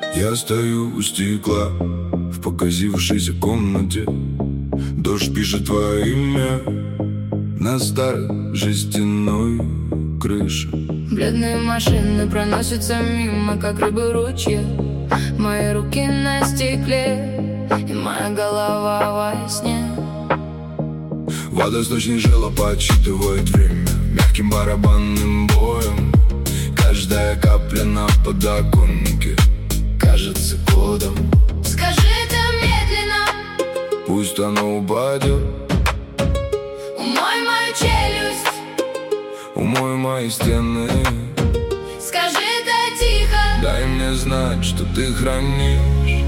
Я стою у стекла в покосившейся комнате. Дождь пишет твое имя на старой жестяной крыше. Бледные машины проносятся мимо, как рыбы ручья. Мои руки на стекле и моя голова во сне. Водосточный желоб подсчитывает время мягким барабанным боем. Каждая капля на подоконнике кажется кодом. Скажи это медленно, Пусть оно упадет. умой мою челюсть. Умой мои стены. Скажи это тихо, Дай мне знать, что ты хранишь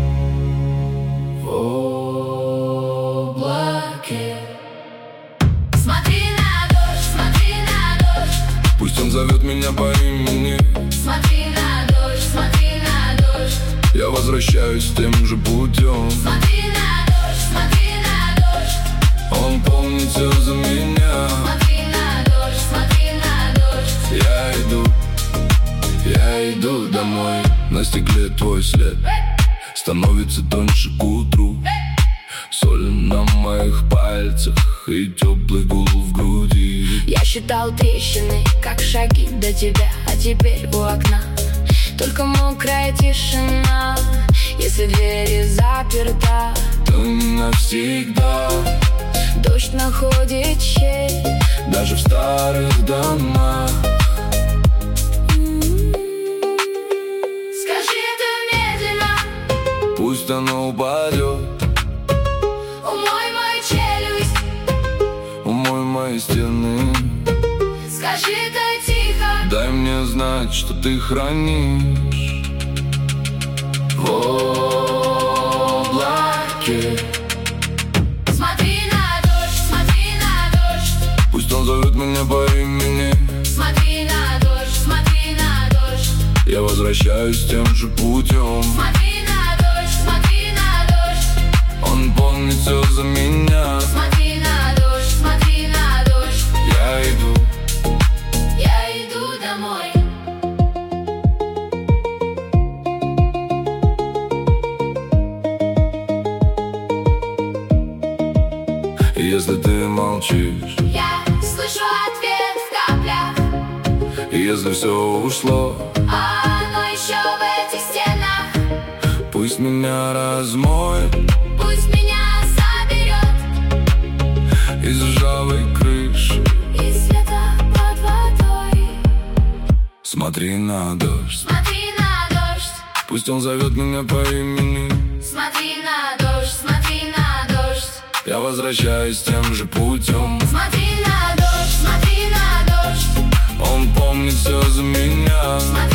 в облаке. смотри на дождь, смотри на дождь. Пусть он зовет меня по имени. Смотри на дождь, смотри на дождь. Я возвращаюсь тем же путем. Смотри на дождь, смотри на дождь. Он помнит все за меня. Смотри на дождь, смотри на дождь. Я иду домой. На стекле твой след становится тоньше к утру. Соль на моих пальцах и теплый гул в груди. Я считал трещины, как шаги до тебя, а теперь у окна только мокрая тишина. Если двери заперта, То не навсегда. дождь находит щель. Даже в старых домах. Скажи это медленно, Пусть оно упадет. умой мою челюсть. Умой мои стены. Скажи это тихо, Дай мне знать, что ты хранишь в облаке. смотри на дождь, смотри на дождь. Пусть он зовет меня по имени. Смотри на дождь, смотри на дождь. Я возвращаюсь тем же путем. Смотри на дождь, смотри на дождь. Он помнит все за меня. Смотри на дождь, смотри на дождь. Я Я иду домой. Если ты молчишь, Я слышу ответ в каплях. если все ушло, А оно еще в этих стенах. пусть меня размоет Пусть меня заберет из ржавой крыши. и света под водой. Смотри на дождь. Смотри на дождь, Пусть он зовет меня по имени. смотри на дождь, смотри на дождь. Я возвращаюсь тем же путем. Смотри на дождь, смотри на дождь. Он помнит все за меня. Смотри